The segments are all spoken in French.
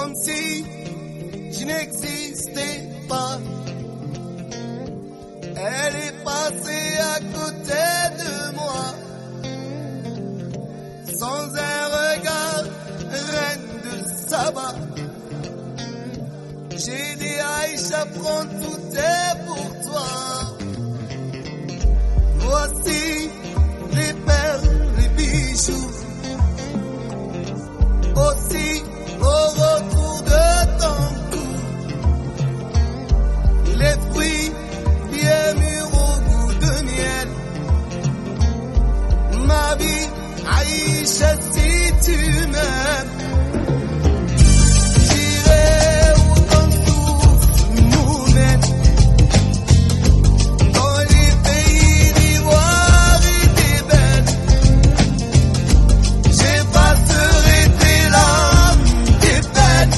comme si je n'existais pas. Elle est passée à côté de moi, sans un regard, reine de Saba. J'ai dit Aïcha, prends tout est pour toi. Voici les perles, les bijoux, aussi au retour de ton cou, les fruits bien mûrs au goût de miel. Ma vie, Aïcha, si tu m'aimes, j'irai où ton souffle nous mène, dans les pays d'ivoire et d'ébène. J'effacerai tes larmes, tes peines.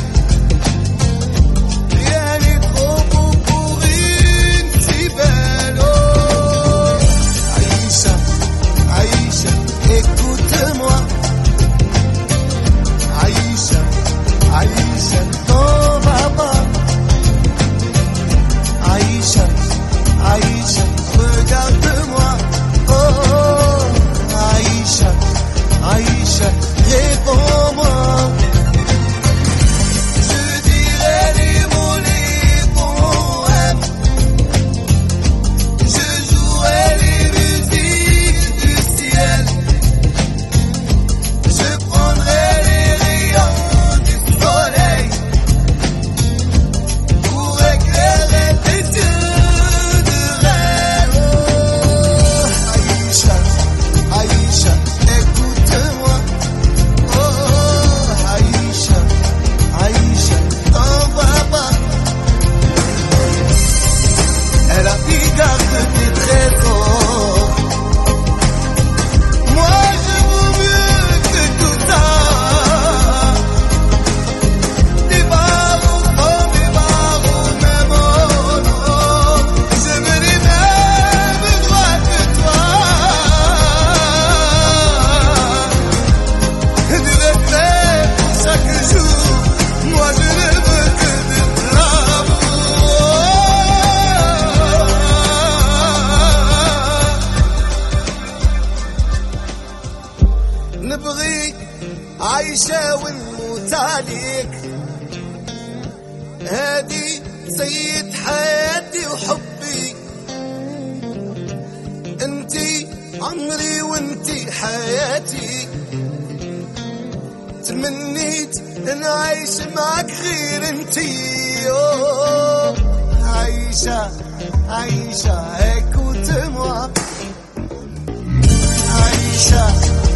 Rien n'est trop beau pour une si belle. Oh, Aïcha, Aïcha, écoute-moi. Aïcha, Aïcha, t'en vas pas. Aïcha, Aïcha, regarde-moi. Oh, Aïcha, Aïcha, réponds-moi. Je dirai les mots, les poèmes. Je jouerai les musiques du ciel. Je prendrai les rayons du soleil pour éclairer tes yeux de rêve. Oh, Aïcha, Aïcha, écoute-moi. Oh, Aïcha, Aïcha, t'en vas pas. Elle a pris garde tes trésors. Moi, je vaux mieux que tout ça. Des barreaux comme des barreaux, même oh, je veux les mêmes droits que toi. Du respect pour chaque jour, moi je ne veux que de l'amour. نبغي عايشة ونموت عليك، هادي سيد حياتي وحبي، انتي عمري وانتي حياتي. تمنيت نعيش معك غير انتي. أوه، عايشة، عايشة، écoute-moi. عايشة